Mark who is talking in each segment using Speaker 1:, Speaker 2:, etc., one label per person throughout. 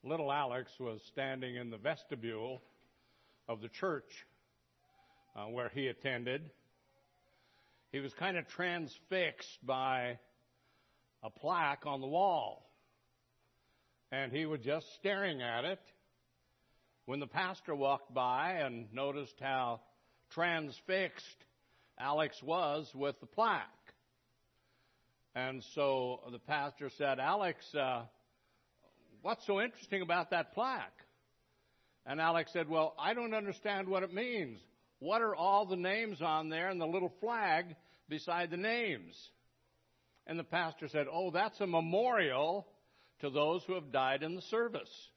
Speaker 1: little Alex was standing in the vestibule of the church where he attended. He was kind of transfixed by a plaque on the wall, and he was just staring at it when the pastor walked by and noticed how transfixed Alex was with the plaque. And so the pastor said, "Alex, what's so interesting about that plaque?" And Alex said, "Well, I don't understand what it means. What are all the names on there and the little flag beside the names?" And the pastor said, "Oh, that's a memorial to those who have died in the service."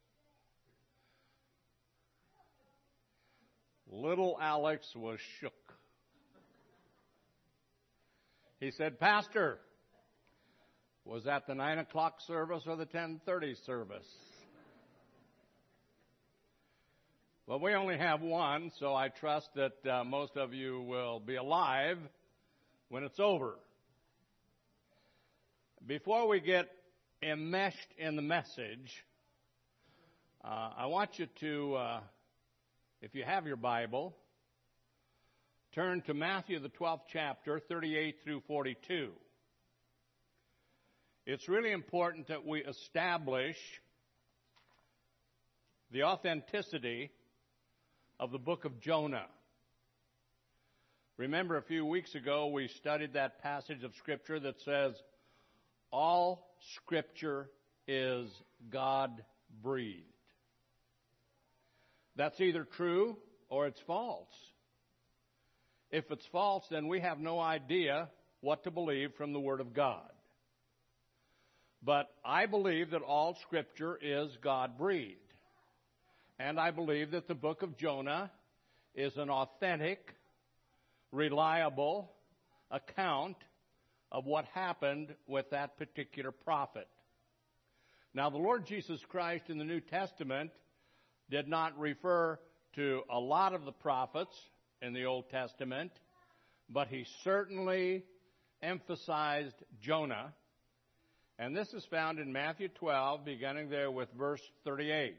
Speaker 1: Little Alex was shook. He said, "Pastor, was that the 9 o'clock service or the 10:30 service?" Well, we only have one, so I trust that most of you will be alive when it's over. Before we get enmeshed in the message, I want you to, if you have your Bible, turn to Matthew, the 12th chapter, 38 through 42. It's really important that we establish the authenticity of the book of Jonah. Remember, a few weeks ago, we studied that passage of Scripture that says, all Scripture is God-breathed. That's either true or it's false. If it's false, then we have no idea what to believe from the Word of God. But I believe that all Scripture is God-breathed. And I believe that the book of Jonah is an authentic, reliable account of what happened with that particular prophet. Now, the Lord Jesus Christ in the New Testament did not refer to a lot of the prophets in the Old Testament, but he certainly emphasized Jonah. And this is found in Matthew 12, beginning there with verse 38.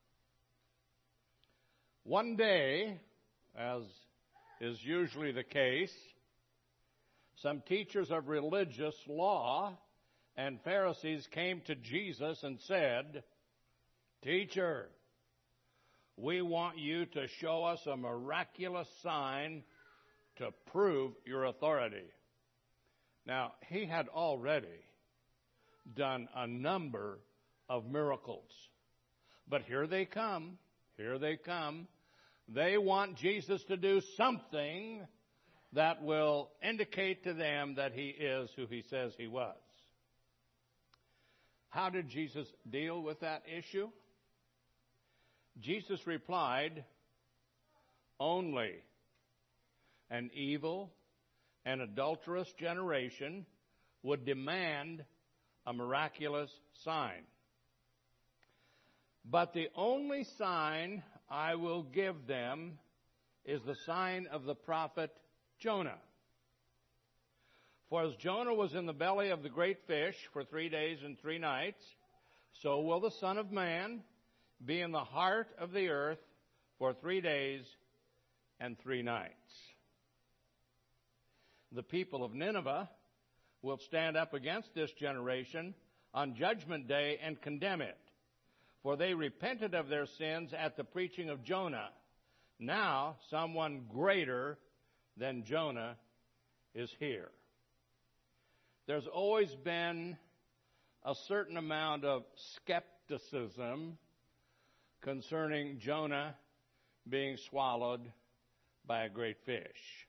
Speaker 1: One day, as is usually the case, some teachers of religious law and Pharisees came to Jesus and said, "Teacher, we want you to show us a miraculous sign to prove your authority." Now, he had already done a number of miracles. But here they come. They want Jesus to do something that will indicate to them that he is who he says he was. How did Jesus deal with that issue? Jesus replied, "Only an evil and adulterous generation would demand a miraculous sign. But the only sign I will give them is the sign of the prophet Jonah. For as Jonah was in the belly of the great fish for 3 days and 3 nights, so will the Son of Man be in the heart of the earth for 3 days and 3 nights. The people of Nineveh will stand up against this generation on Judgment Day and condemn it. For they repented of their sins at the preaching of Jonah. Now someone greater than Jonah is here." There's always been a certain amount of skepticism concerning Jonah being swallowed by a great fish.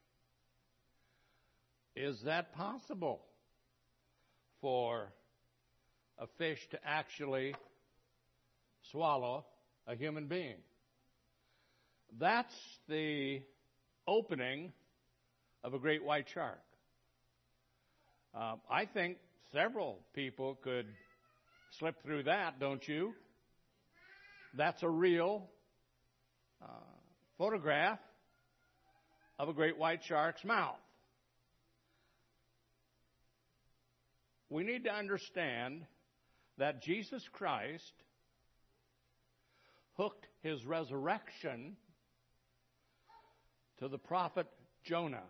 Speaker 1: Is that possible for a fish to actually swallow a human being? That's the opening of a great white shark. I think several people could slip through that, don't you? That's a real photograph of a great white shark's mouth. We need to understand that Jesus Christ hooked his resurrection to the prophet Jonah.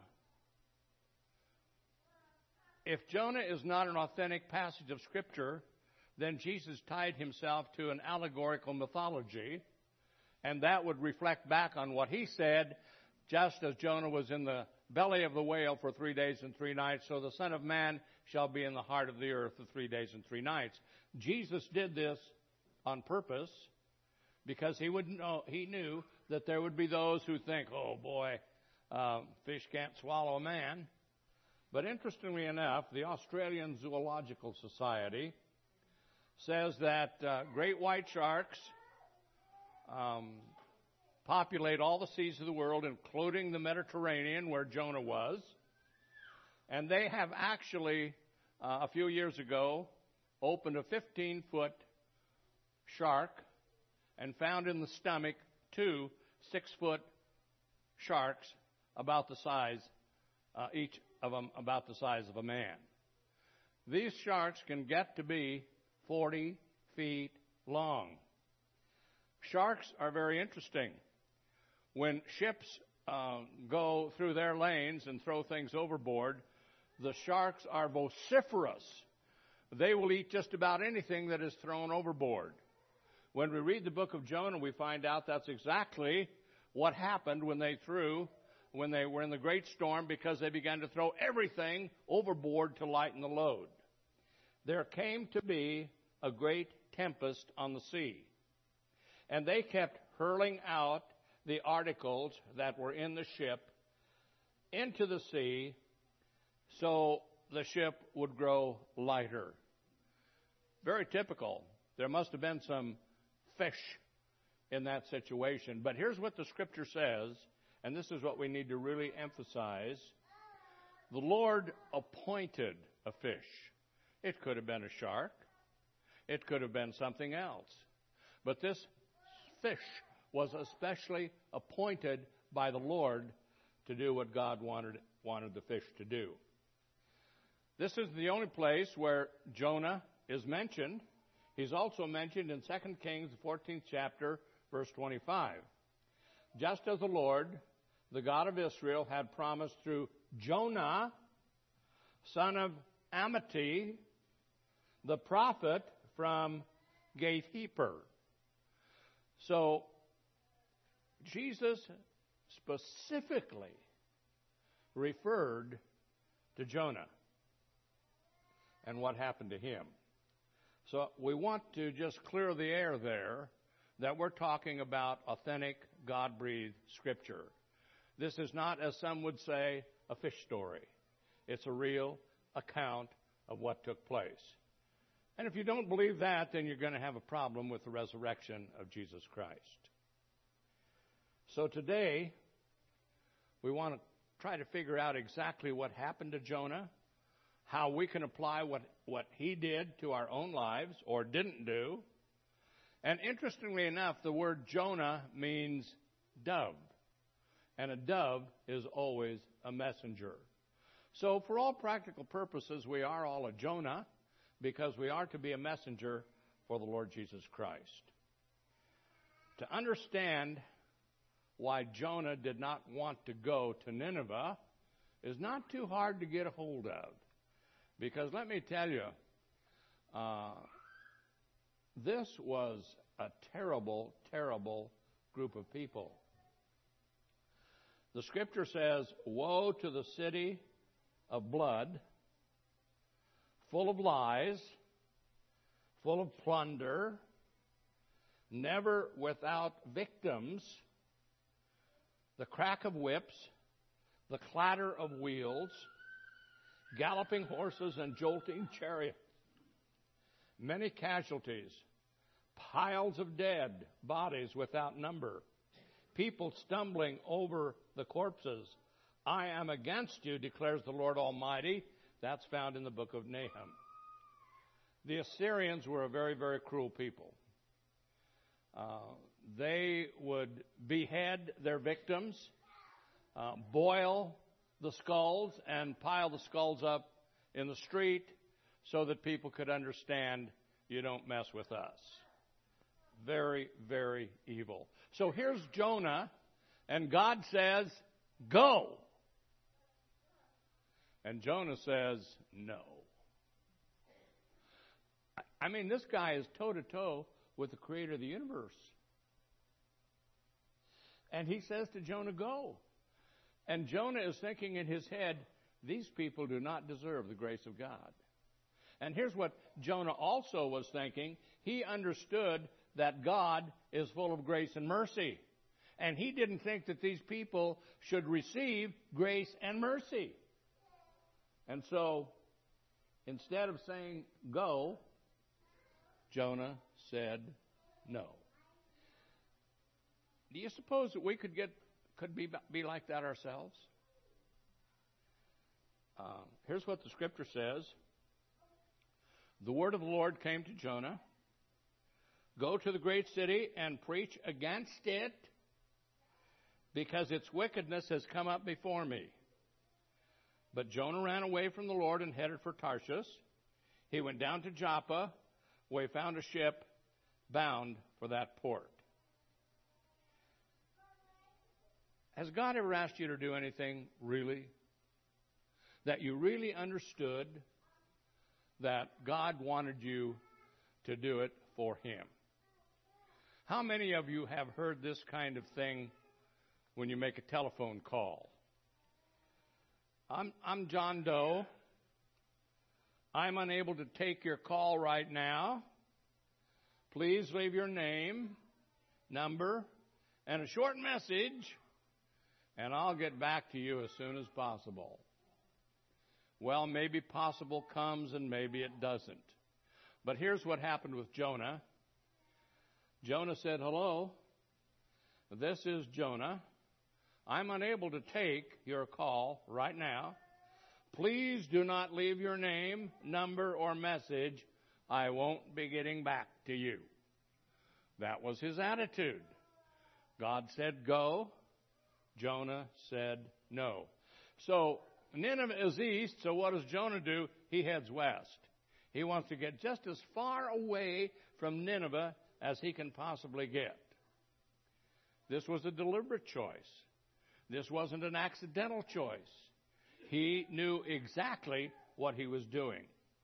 Speaker 1: If Jonah is not an authentic passage of Scripture, then Jesus tied himself to an allegorical mythology, and that would reflect back on what he said, just as Jonah was in the belly of the whale for 3 days and 3 nights, so the Son of Man shall be in the heart of the earth for 3 days and 3 nights. Jesus did this on purpose because he knew that there would be those who think, oh boy, fish can't swallow a man. But interestingly enough, the Australian Zoological Society says that great white sharks populate all the seas of the world, including the Mediterranean, where Jonah was. And they have actually, a few years ago, opened a 15-foot shark and found in the stomach 2 6-foot sharks about the size, each of them about the size of a man. These sharks can get to be 40 feet long. Sharks are very interesting. When ships go through their lanes and throw things overboard, the sharks are vociferous. They will eat just about anything that is thrown overboard. When we read the book of Jonah, we find out that's exactly what happened when they were in the great storm, because they began to throw everything overboard to lighten the load. There came to be a great tempest on the sea, and they kept hurling out the articles that were in the ship into the sea so the ship would grow lighter. Very typical. There must have been some fish in that situation. But here's what the Scripture says, and this is what we need to really emphasize. The Lord appointed a fish. It could have been a shark. It could have been something else. But this fish was especially appointed by the Lord to do what God wanted the fish to do. This is the only place where Jonah is mentioned. He's also mentioned in 2 Kings, the 14th chapter, verse 25. Just as the Lord, the God of Israel, had promised through Jonah, son of Amittai, the prophet from Gath-hepher. So, Jesus specifically referred to Jonah and what happened to him. So we want to just clear the air there that we're talking about authentic, God-breathed Scripture. This is not, as some would say, a fish story. It's a real account of what took place. And if you don't believe that, then you're going to have a problem with the resurrection of Jesus Christ. So today, we want to try to figure out exactly what happened to Jonah, how we can apply what he did to our own lives or didn't do. And interestingly enough, the word Jonah means dove. And a dove is always a messenger. So for all practical purposes, we are all a Jonah, because we are to be a messenger for the Lord Jesus Christ. To understand why Jonah did not want to go to Nineveh is not too hard to get a hold of. Because let me tell you, this was a terrible, terrible group of people. The Scripture says, "Woe to the city of blood, full of lies, full of plunder, never without victims, the crack of whips, the clatter of wheels, galloping horses and jolting chariots, many casualties, piles of dead bodies without number, people stumbling over the corpses. I am against you, declares the Lord Almighty." That's found in the book of Nahum. The Assyrians were a very, very cruel people. They would behead their victims, boil the skulls, and pile the skulls up in the street so that people could understand, you don't mess with us. very, very evil. So here's Jonah, and God says, go. And Jonah says, no. I mean, this guy is toe-to-toe with the creator of the universe. And he says to Jonah, go. And Jonah is thinking in his head, these people do not deserve the grace of God. And here's what Jonah also was thinking. He understood that God is full of grace and mercy. And he didn't think that these people should receive grace and mercy. And so, instead of saying go, Jonah said no. Do you suppose that we could be like that ourselves? Here's what the scripture says. The word of the Lord came to Jonah. Go to the great city and preach against it, because its wickedness has come up before me. But Jonah ran away from the Lord and headed for Tarshish. He went down to Joppa, where he found a ship bound for that port. Has God ever asked you to do anything really? That you really understood that God wanted you to do it for Him? How many of you have heard this kind of thing when you make a telephone call? I'm John Doe. I'm unable to take your call right now. Please leave your name, number, and a short message, and I'll get back to you as soon as possible. Well, maybe possible comes and maybe it doesn't. But here's what happened with Jonah. Jonah said, hello, this is Jonah. I'm unable to take your call right now. Please do not leave your name, number, or message. I won't be getting back to you. That was his attitude. God said go. Jonah said no. So Nineveh is east, so what does Jonah do? He heads west. He wants to get just as far away from Nineveh as he can possibly get. This was a deliberate choice. This wasn't an accidental choice. He knew exactly what he was doing.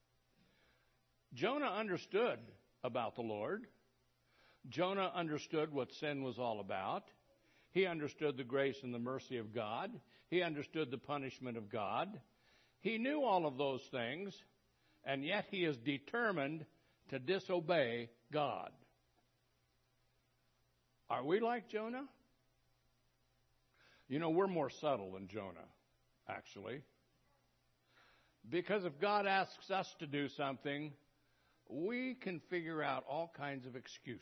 Speaker 1: Jonah understood about the Lord. Jonah understood what sin was all about. He understood the grace and the mercy of God. He understood the punishment of God. He knew all of those things, and yet he is determined to disobey God. Are we like Jonah? You know, we're more subtle than Jonah, actually. Because if God asks us to do something, we can figure out all kinds of excuses.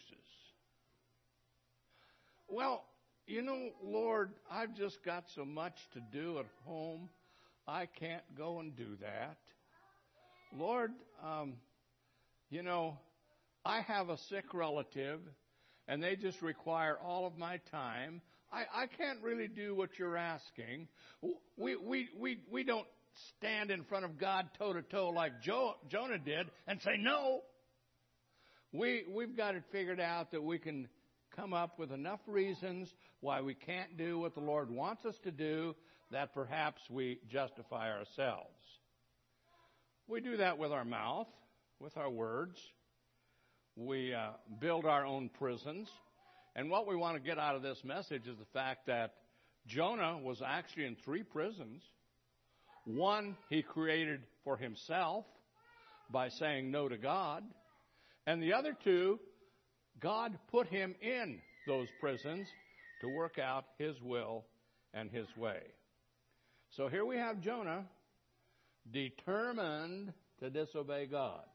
Speaker 1: Well, you know, Lord, I've just got so much to do at home, I can't go and do that. Lord, you know, I have a sick relative, and they just require all of my time. I can't really do what you're asking. We don't stand in front of God toe-to-toe like Jonah did and say no. We've got it figured out that we can come up with enough reasons why we can't do what the Lord wants us to do, that perhaps we justify ourselves. We do that with our mouth, with our words. We build our own prisons. And what we want to get out of this message is the fact that Jonah was actually in 3 prisons. One he created for himself by saying no to God. And the other 2, God put him in those prisons to work out His will and His way. So here we have Jonah determined to disobey God.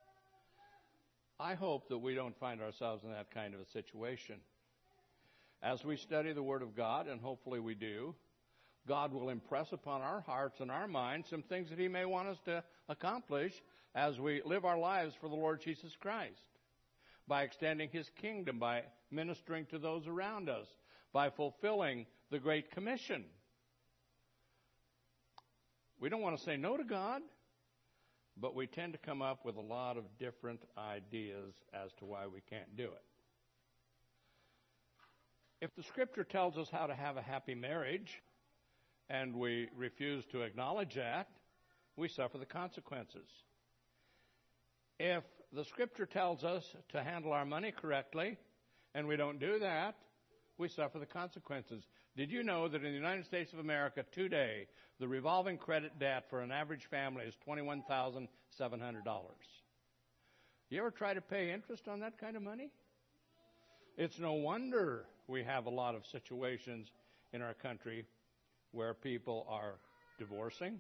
Speaker 1: I hope that we don't find ourselves in that kind of a situation. As we study the Word of God, and hopefully we do, God will impress upon our hearts and our minds some things that He may want us to accomplish as we live our lives for the Lord Jesus Christ, by extending His kingdom, by ministering to those around us, by fulfilling the Great Commission. We don't want to say no to God, but we tend to come up with a lot of different ideas as to why we can't do it. If the Scripture tells us how to have a happy marriage and we refuse to acknowledge that, we suffer the consequences. If the Scripture tells us to handle our money correctly and we don't do that, we suffer the consequences. Did you know that in the United States of America today, the revolving credit debt for an average family is $21,700? You ever try to pay interest on that kind of money? It's no wonder we have a lot of situations in our country where people are divorcing,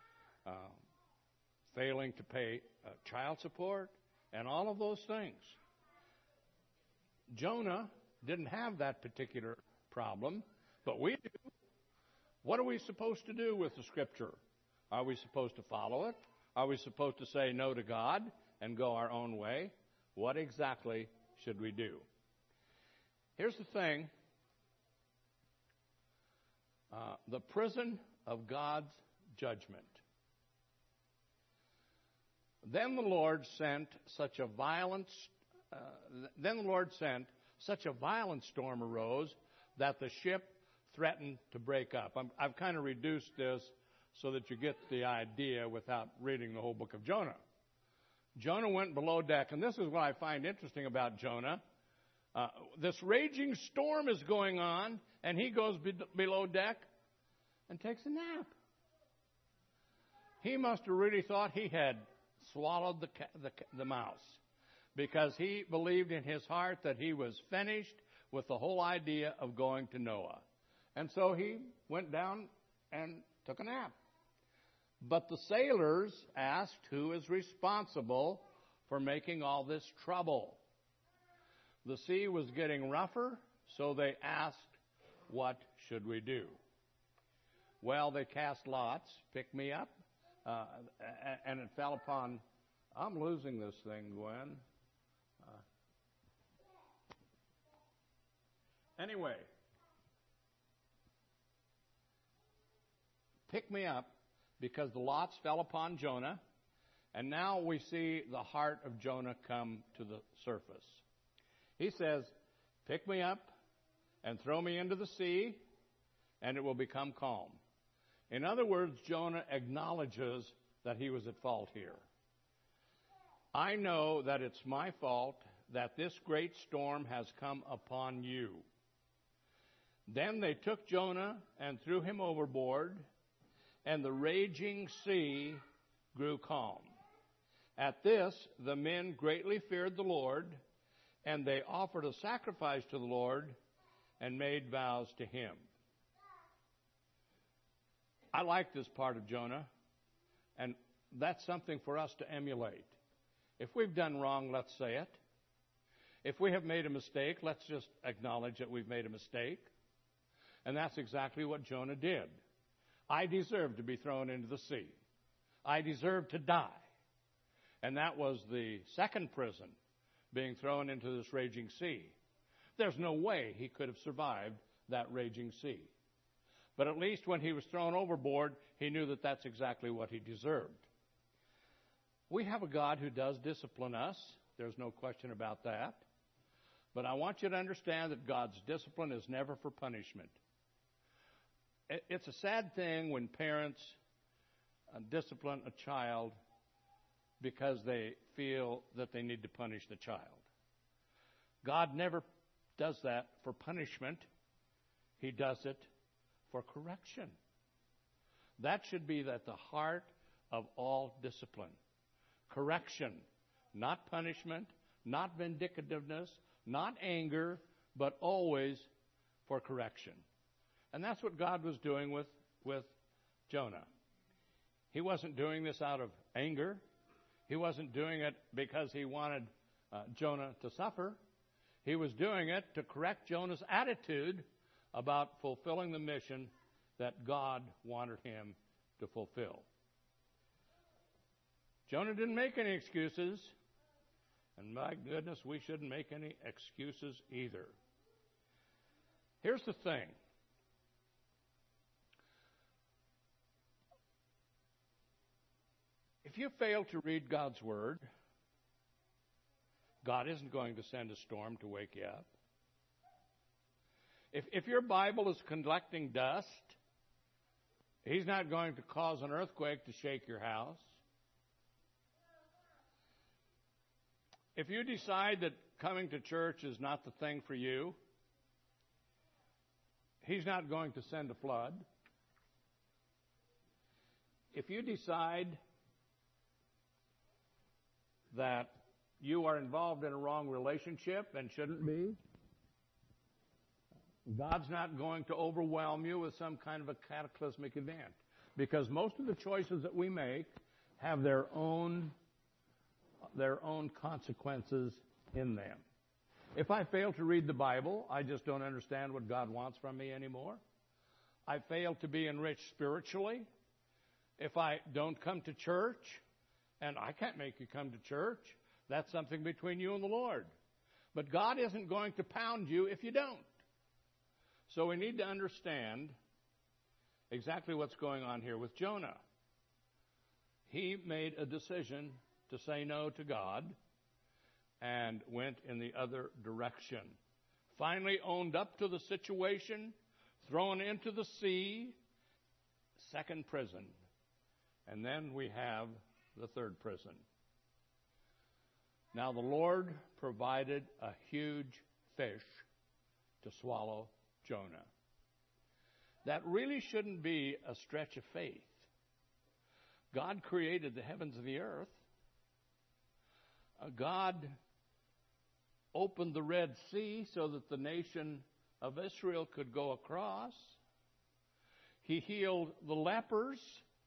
Speaker 1: failing to pay child support, and all of those things. Jonah didn't have that particular problem, but we do. What are we supposed to do with the Scripture? Are we supposed to follow it? Are we supposed to say no to God and go our own way? What exactly should we do? Here's the thing. The prison of God's judgment. Then the Lord sent such a violent storm arose that the ship threatened to break up. I've kind of reduced this so that you get the idea without reading the whole book of Jonah. Jonah went below deck, and this is what I find interesting about Jonah. This raging storm is going on, and he goes below deck and takes a nap. He must have really thought he had swallowed the mouse, because he believed in his heart that he was finished with the whole idea of going to Noah. And so he went down and took a nap. But the sailors asked who is responsible for making all this trouble. The sea was getting rougher, so they asked, what should we do? Well, they cast lots, pick me up, and it fell upon, I'm losing this thing, Gwen. Anyway, pick me up, because the lots fell upon Jonah, and now we see the heart of Jonah come to the surface. He says, pick me up and throw me into the sea, and it will become calm. In other words, Jonah acknowledges that he was at fault here. I know that it's my fault that this great storm has come upon you. Then they took Jonah and threw him overboard, and the raging sea grew calm. At this, the men greatly feared the Lord, and they offered a sacrifice to the Lord and made vows to him. I like this part of Jonah, and that's something for us to emulate. If we've done wrong, let's say it. If we have made a mistake, let's just acknowledge that we've made a mistake. And that's exactly what Jonah did. I deserve to be thrown into the sea. I deserve to die. And that was the second prison, being thrown into this raging sea. There's no way he could have survived that raging sea. But at least when he was thrown overboard, he knew that that's exactly what he deserved. We have a God who does discipline us. There's no question about that. But I want you to understand that God's discipline is never for punishment. It's a sad thing when parents discipline a child because they feel that they need to punish the child. God never does that for punishment. He does it for correction. That should be at the heart of all discipline. Correction, not punishment, not vindictiveness, not anger, but always for correction. And that's what God was doing with Jonah. He wasn't doing this out of anger. He wasn't doing it because he wanted Jonah to suffer. He was doing it to correct Jonah's attitude about fulfilling the mission that God wanted him to fulfill. Jonah didn't make any excuses, and my goodness, we shouldn't make any excuses either. Here's the thing. If you fail to read God's Word, God isn't going to send a storm to wake you up. If your Bible is collecting dust, He's not going to cause an earthquake to shake your house. If you decide that coming to church is not the thing for you, He's not going to send a flood. If you decide that you are involved in a wrong relationship and shouldn't be, God's not going to overwhelm you with some kind of a cataclysmic event, because most of the choices that we make have their own consequences in them. If I fail to read the Bible, I just don't understand what God wants from me anymore. I fail to be enriched spiritually. If I don't come to church, and I can't make you come to church, that's something between you and the Lord. But God isn't going to pound you if you don't. So we need to understand exactly what's going on here with Jonah. He made a decision to say no to God and went in the other direction. Finally owned up to the situation, thrown into the sea, second prison. And then we have the third prison. Now the Lord provided a huge fish to swallow Jonah. That really shouldn't be a stretch of faith. God created the heavens and the earth. God opened the Red Sea so that the nation of Israel could go across. He healed the lepers.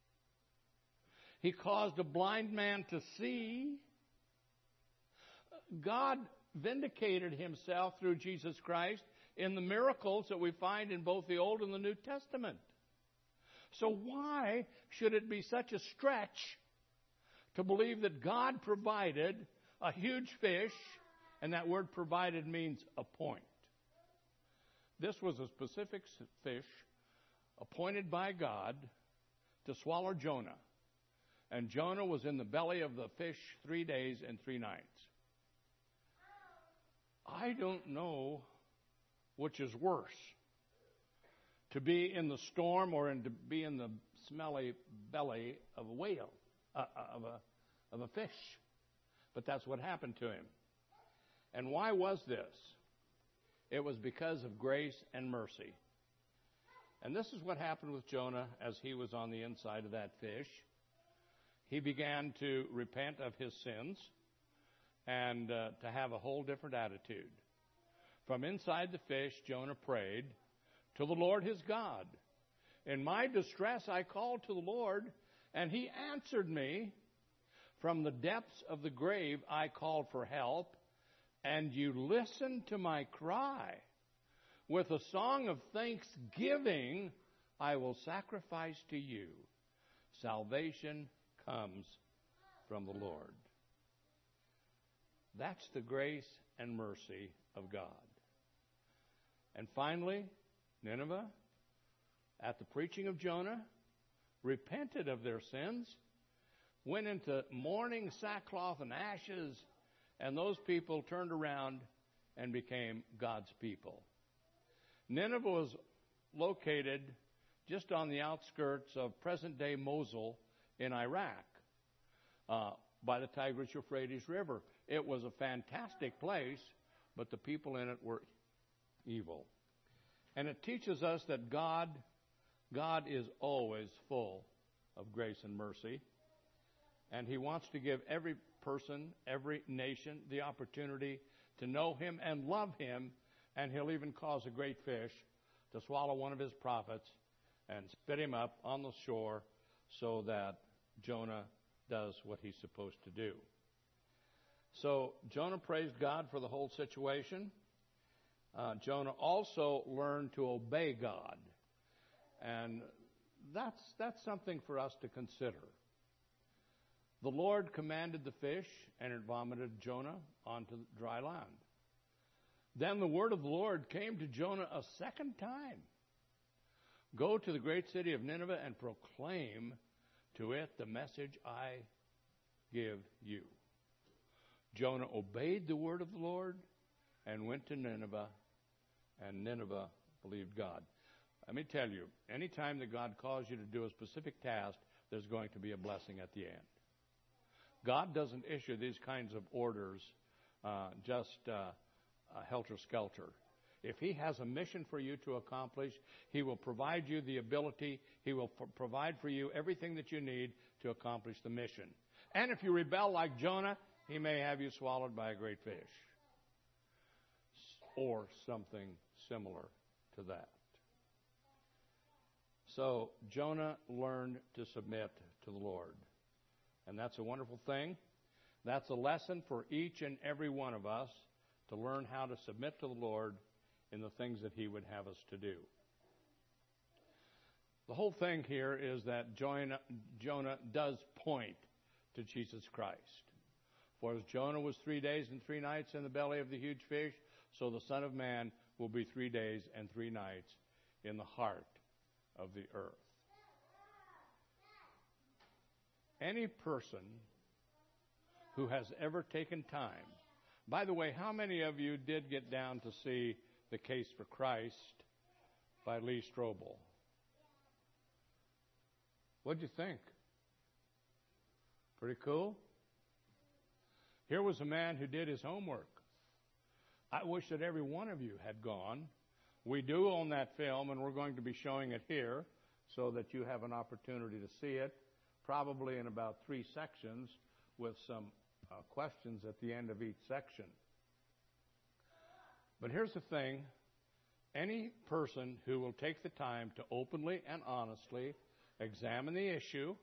Speaker 1: He caused a blind man to see. God vindicated Himself through Jesus Christ in the miracles that we find in both the Old and the New Testament. So why should it be such a stretch to believe that God provided a huge fish, and that word provided means appoint? This was a specific fish appointed by God to swallow Jonah. And Jonah was in the belly of the fish 3 days and 3 nights. I don't know which is worse, to be in the storm or to be in the smelly belly of a whale, of a fish. But that's what happened to him. And why was this? It was because of grace and mercy. And this is what happened with Jonah as he was on the inside of that fish. He began to repent of his sins and to have a whole different attitude. From inside the fish, Jonah prayed to the Lord his God. In my distress, I called to the Lord, and He answered me. From the depths of the grave, I called for help, and You listened to my cry. With a song of thanksgiving, I will sacrifice to You. Salvation comes from the Lord. That's the grace and mercy of God. And finally, Nineveh, at the preaching of Jonah, repented of their sins, went into mourning, sackcloth, and ashes, and those people turned around and became God's people. Nineveh was located just on the outskirts of present-day Mosul in Iraq, by the Tigris-Euphrates River. It was a fantastic place, but the people in it were evil. And it teaches us that God is always full of grace and mercy, and He wants to give every person, every nation, the opportunity to know Him and love Him, and He'll even cause a great fish to swallow one of His prophets and spit him up on the shore so that Jonah does what he's supposed to do. So Jonah praised God for the whole situation. Jonah also learned to obey God. And that's something for us to consider. The Lord commanded the fish, and it vomited Jonah onto dry land. Then the word of the Lord came to Jonah a second time. Go to the great city of Nineveh and proclaim to it the message I give you. Jonah obeyed the word of the Lord and went to Nineveh, and Nineveh believed God. Let me tell you, anytime that God calls you to do a specific task, there's going to be a blessing at the end. God doesn't issue these kinds of orders just helter-skelter. If He has a mission for you to accomplish, He will provide you the ability. He will provide for you everything that you need to accomplish the mission. And if you rebel like Jonah, He may have you swallowed by a great fish or something similar to that. So Jonah learned to submit to the Lord. And that's a wonderful thing. That's a lesson for each and every one of us to learn how to submit to the Lord in the things that He would have us to do. The whole thing here is that Jonah does point to Jesus Christ. For as Jonah was 3 days and 3 nights in the belly of the huge fish, so the Son of Man will be 3 days and 3 nights in the heart of the earth. Any person who has ever taken time. By the way, how many of you did get down to see The Case for Christ by Lee Strobel? What'd you think? Pretty cool? Here was a man who did his homework. I wish that every one of you had gone. We do own that film, and we're going to be showing it here so that you have an opportunity to see it, probably in about 3 sections with some questions at the end of each section. But here's the thing. Any person who will take the time to openly and honestly examine the issue,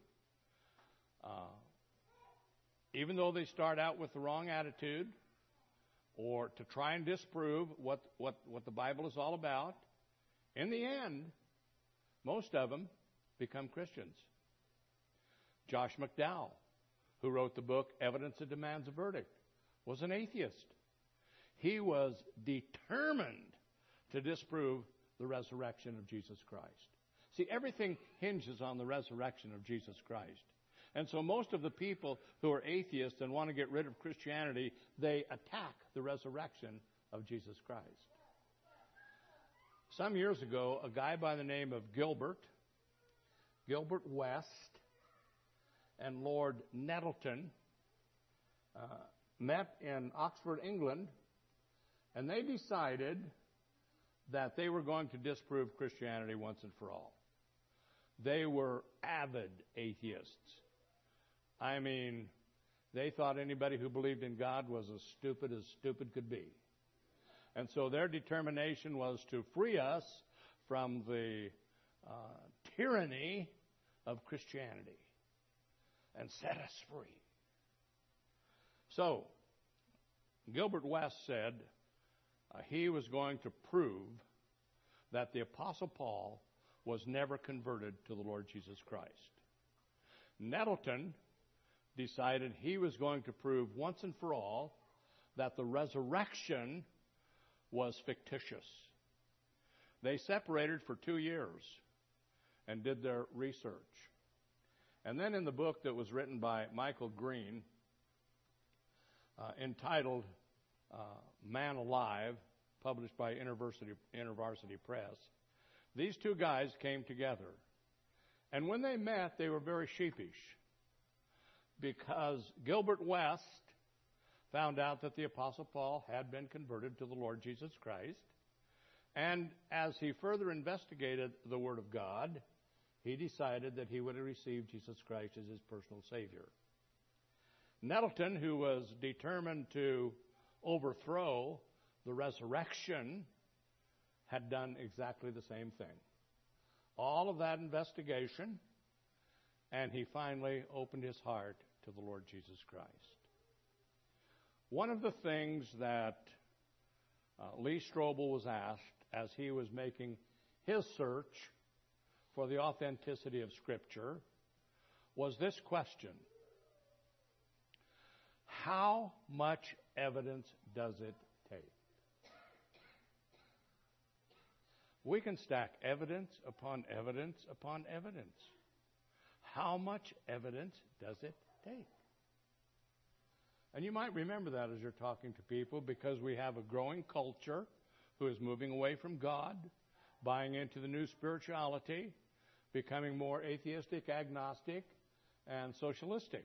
Speaker 1: even though they start out with the wrong attitude, or to try and disprove what the Bible is all about, in the end, most of them become Christians. Josh McDowell, who wrote the book Evidence That Demands a Verdict, was an atheist. He was determined to disprove the resurrection of Jesus Christ. See, everything hinges on the resurrection of Jesus Christ. And so most of the people who are atheists and want to get rid of Christianity, they attack the resurrection of Jesus Christ. Some years ago, a guy by the name of Gilbert West, and Lord Nettleton met in Oxford, England, and they decided that they were going to disprove Christianity once and for all. They were avid atheists. I mean, they thought anybody who believed in God was as stupid could be. And so their determination was to free us from the tyranny of Christianity and set us free. So, Gilbert West said he was going to prove that the Apostle Paul was never converted to the Lord Jesus Christ. Nettleton decided he was going to prove once and for all that the resurrection was fictitious. They separated for 2 years and did their research. And then in the book that was written by Michael Green, entitled Man Alive, published by InterVarsity Press, these 2 guys came together. And when they met, they were very sheepish, because Gilbert West found out that the Apostle Paul had been converted to the Lord Jesus Christ. And as he further investigated the Word of God, he decided that he would receive Jesus Christ as his personal Savior. Nettleton, who was determined to overthrow the resurrection, had done exactly the same thing. All of that investigation, and he finally opened his heart to the Lord Jesus Christ. One of the things that Lee Strobel was asked as he was making his search for the authenticity of Scripture was this question: how much evidence does it take? We can stack evidence upon evidence upon evidence. How much evidence does it take? And you might remember that as you're talking to people, because we have a growing culture who is moving away from God. buying into the new spirituality, becoming more atheistic, agnostic, and socialistic.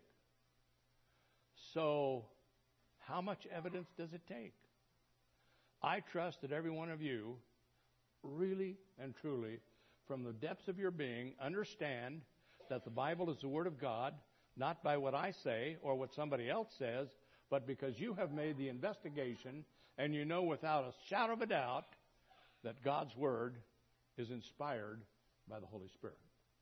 Speaker 1: So, how much evidence does it take? I trust that every one of you really and truly, from the depths of your being, understand that the Bible is the Word of God, not by what I say or what somebody else says, but because you have made the investigation and you know without a shadow of a doubt that God's Word is inspired by the Holy Spirit.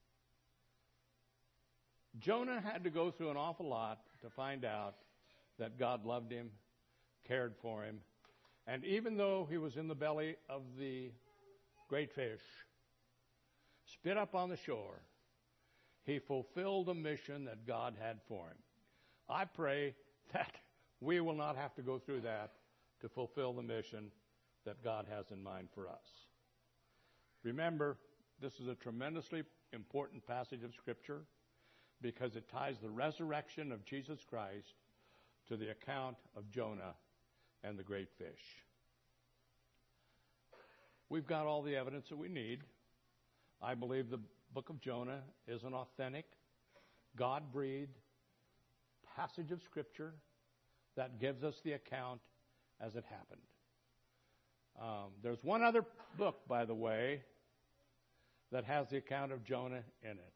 Speaker 1: Jonah had to go through an awful lot to find out that God loved him, cared for him, and even though he was in the belly of the great fish, spit up on the shore, he fulfilled the mission that God had for him. I pray that we will not have to go through that to fulfill the mission that God has in mind for us. Remember, this is a tremendously important passage of Scripture because it ties the resurrection of Jesus Christ to the account of Jonah and the great fish. We've got all the evidence that we need. I believe the book of Jonah is an authentic, God-breathed passage of Scripture that gives us the account as it happened. There's one other book, by the way, that has the account of Jonah in it.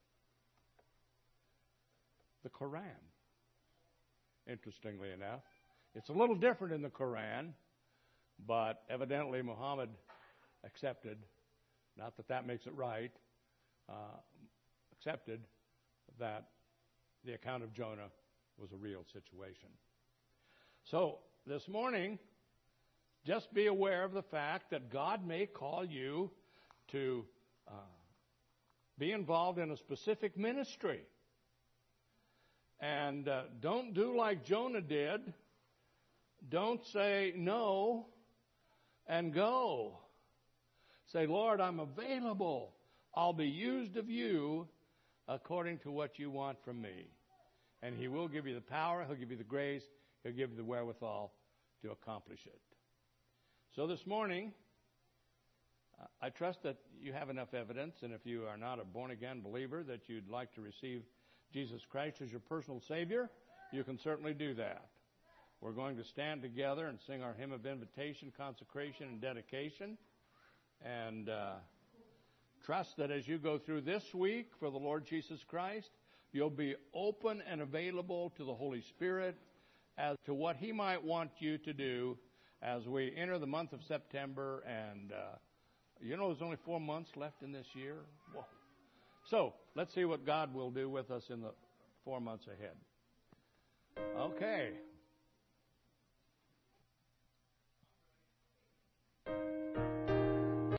Speaker 1: The Quran. Interestingly enough. It's a little different in the Quran, but evidently Muhammad accepted, not that makes it right, accepted that the account of Jonah was a real situation. So, this morning, just be aware of the fact that God may call you to be involved in a specific ministry. And don't do like Jonah did. Don't say no and go. Say, Lord, I'm available. I'll be used of you according to what you want from me. And He will give you the power. He'll give you the grace. He'll give you the wherewithal to accomplish it. So this morning, I trust that you have enough evidence, and if you are not a born-again believer, that you'd like to receive Jesus Christ as your personal Savior, you can certainly do that. We're going to stand together and sing our hymn of invitation, consecration, and dedication, and trust that as you go through this week for the Lord Jesus Christ, you'll be open and available to the Holy Spirit as to what He might want you to do as we enter the month of September. And there's only 4 months left in this year. Whoa. So let's see what God will do with us in the 4 months ahead. Okay.